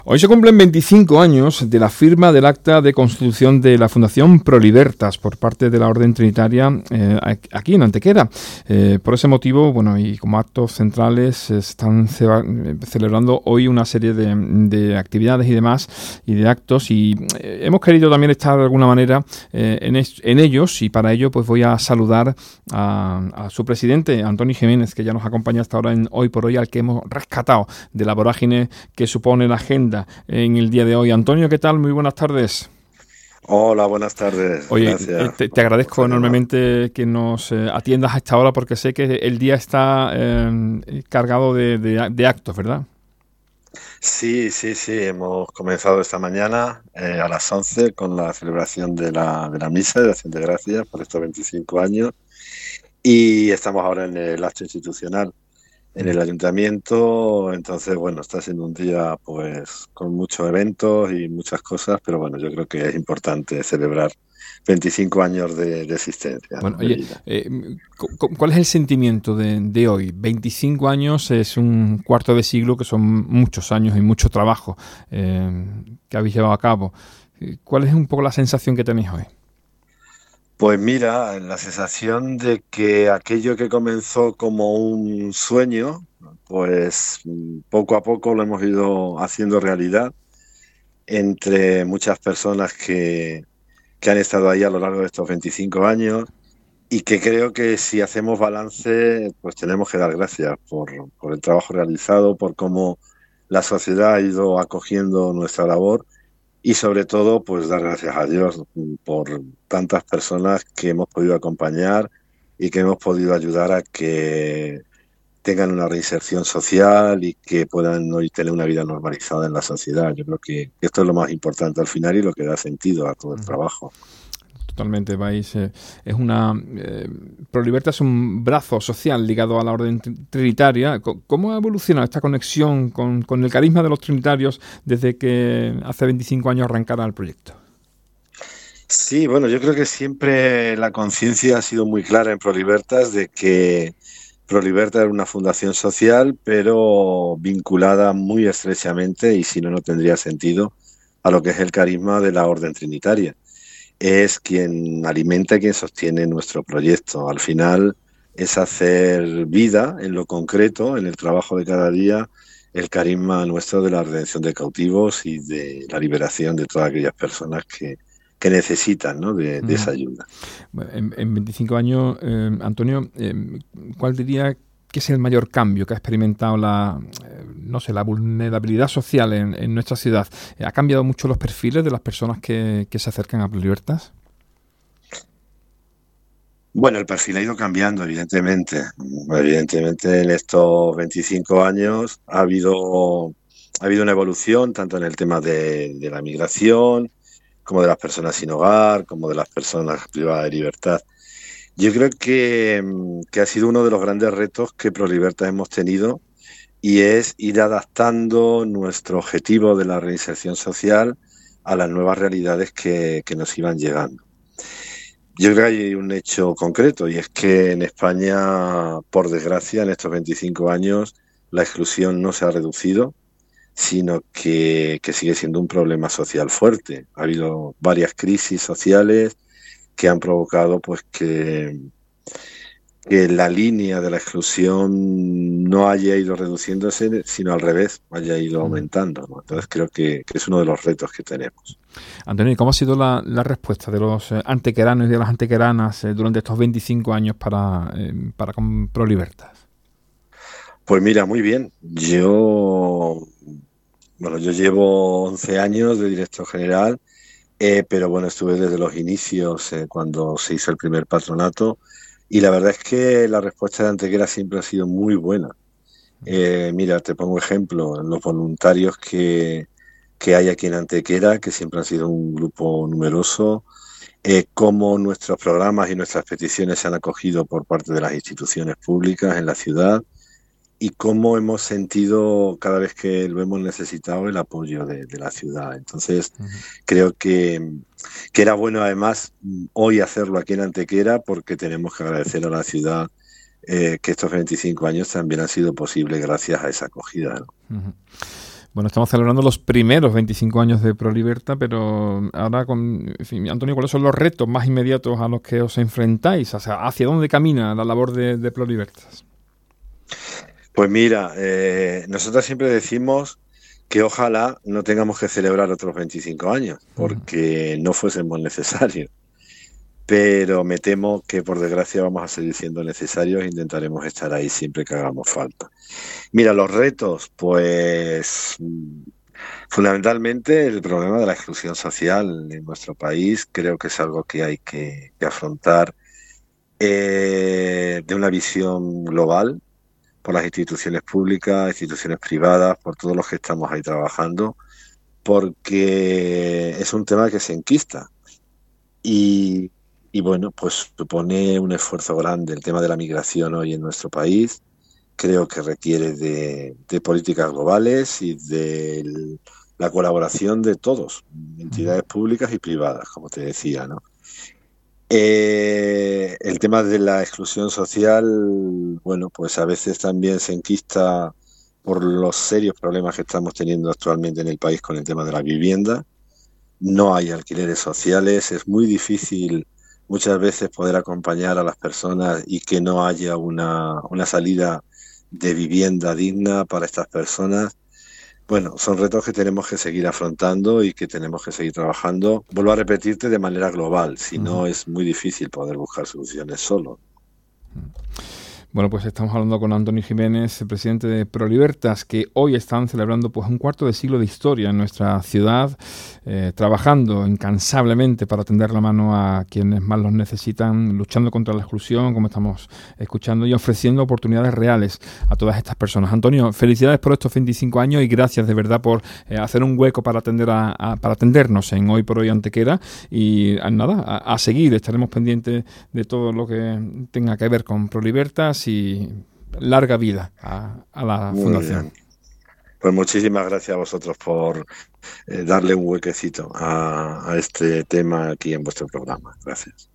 Hoy se cumplen 25 años de la firma del acta de constitución de la Fundación Prolibertas por parte de la Orden Trinitaria aquí en Antequera. Por ese motivo, bueno, y como actos centrales, se están celebrando hoy una serie de actividades y demás, y de actos, y hemos querido también estar de alguna manera en ellos, y para ello pues voy a saludar a su presidente, Antonio Jiménez, que ya nos acompaña hasta ahora en Hoy por Hoy, al que hemos rescatado de la vorágine que supone la agenda en el día de hoy. Antonio, ¿qué tal? Muy buenas tardes. Hola, buenas tardes. Oye, Gracias. te agradezco enormemente que nos atiendas a esta hora, porque sé que el día está cargado de actos, ¿verdad? Sí. Hemos comenzado esta mañana a las 11 con la celebración de la misa de Acción de Gracias por estos 25 años y estamos ahora en el acto institucional en el ayuntamiento. Entonces, bueno, está siendo un día pues con muchos eventos y muchas cosas, pero bueno, yo creo que es importante celebrar 25 años de existencia, Bueno, ¿no? De oye, vida. ¿cuál es el sentimiento de hoy? 25 años es un cuarto de siglo, que son muchos años y mucho trabajo que habéis llevado a cabo. ¿Cuál es un poco la sensación que tenéis hoy? Pues mira, la sensación de que aquello que comenzó como un sueño, pues poco a poco lo hemos ido haciendo realidad entre muchas personas que han estado ahí a lo largo de estos 25 años y que creo que si hacemos balance, pues tenemos que dar gracias por el trabajo realizado, por cómo la sociedad ha ido acogiendo nuestra labor y sobre todo, pues dar gracias a Dios por tantas personas que hemos podido acompañar y que hemos podido ayudar a que tengan una reinserción social y que puedan hoy tener una vida normalizada en la sociedad. Yo creo que esto es lo más importante al final y lo que da sentido a todo el Uh-huh. trabajo. Totalmente, vais. Es una. Prolibertas es un brazo social ligado a la orden trinitaria. ¿Cómo ha evolucionado esta conexión con el carisma de los trinitarios desde que hace 25 años arrancara el proyecto? Sí, bueno, yo creo que siempre la conciencia ha sido muy clara en Prolibertas de que Prolibertas era una fundación social, pero vinculada muy estrechamente, y si no, no tendría sentido, a lo que es el carisma de la Orden Trinitaria. Es quien alimenta y quien sostiene nuestro proyecto. Al final es hacer vida en lo concreto, en el trabajo de cada día, el carisma nuestro de la redención de cautivos y de la liberación de todas aquellas personas que necesitan, ¿no?, de esa ayuda. Bueno, en 25 años, Antonio, ¿cuál diría que es el mayor cambio que ha experimentado la vulnerabilidad social en nuestra ciudad? ¿Ha cambiado mucho los perfiles de las personas que se acercan a Prolibertas? Bueno, el perfil ha ido cambiando, evidentemente. Evidentemente, en estos 25 años ha habido una evolución tanto en el tema de la migración, como de las personas sin hogar, como de las personas privadas de libertad. Yo creo que ha sido uno de los grandes retos que Prolibertas hemos tenido, y es ir adaptando nuestro objetivo de la reinserción social a las nuevas realidades que nos iban llegando. Yo creo que hay un hecho concreto, y es que en España, por desgracia, en estos 25 años, la exclusión no se ha reducido, sino que sigue siendo un problema social fuerte. Ha habido varias crisis sociales que han provocado pues que la línea de la exclusión no haya ido reduciéndose, sino al revés, haya ido aumentando, ¿no? Entonces creo que es uno de los retos que tenemos. Antonio, ¿cómo ha sido la respuesta de los antequeranos y de las antequeranas durante estos 25 años para con Prolibertas? Pues mira, muy bien. Yo llevo 11 años de director general, pero bueno, estuve desde los inicios cuando se hizo el primer patronato, y la verdad es que la respuesta de Antequera siempre ha sido muy buena. Mira, te pongo ejemplo, los voluntarios que hay aquí en Antequera, que siempre han sido un grupo numeroso, cómo nuestros programas y nuestras peticiones se han acogido por parte de las instituciones públicas en la ciudad, y cómo hemos sentido cada vez que lo hemos necesitado el apoyo de la ciudad. Entonces, creo que era bueno además hoy hacerlo aquí en Antequera, porque tenemos que agradecer a la ciudad que estos 25 años también han sido posibles gracias a esa acogida, ¿no? Bueno, estamos celebrando los primeros 25 años de ProLibertas, pero ahora, en fin, Antonio, ¿cuáles son los retos más inmediatos a los que os enfrentáis? O sea, ¿hacia dónde camina la labor de ProLibertas? Pues mira, nosotros siempre decimos que ojalá no tengamos que celebrar otros 25 años, porque no fuésemos necesarios. Pero me temo que por desgracia vamos a seguir siendo necesarios e intentaremos estar ahí siempre que hagamos falta. Mira, los retos, pues fundamentalmente el problema de la exclusión social en nuestro país creo que es algo que hay que afrontar de una visión global por las instituciones públicas, instituciones privadas, por todos los que estamos ahí trabajando, porque es un tema que se enquista. Y bueno, pues supone un esfuerzo grande el tema de la migración hoy en nuestro país. Creo que requiere de políticas globales y de la colaboración de todos, entidades públicas y privadas, como te decía, ¿no? El tema de la exclusión social, bueno, pues a veces también se enquista por los serios problemas que estamos teniendo actualmente en el país con el tema de la vivienda. No hay alquileres sociales, es muy difícil muchas veces poder acompañar a las personas y que no haya una salida de vivienda digna para estas personas. Bueno, son retos que tenemos que seguir afrontando y que tenemos que seguir trabajando. Vuelvo a repetirte, de manera global, si no es muy difícil poder buscar soluciones solo. Bueno, pues estamos hablando con Antonio Jiménez, el presidente de ProLibertas, que hoy están celebrando pues un cuarto de siglo de historia en nuestra ciudad, trabajando incansablemente para tender la mano a quienes más los necesitan, luchando contra la exclusión, como estamos escuchando, y ofreciendo oportunidades reales a todas estas personas. Antonio, felicidades por estos 25 años y gracias de verdad por hacer un hueco para para atendernos en Hoy por Hoy Antequera. Y nada, a seguir, estaremos pendientes de todo lo que tenga que ver con ProLibertas y larga vida a la fundación. Bien. Pues muchísimas gracias a vosotros por darle un huequecito a este tema aquí en vuestro programa. Gracias.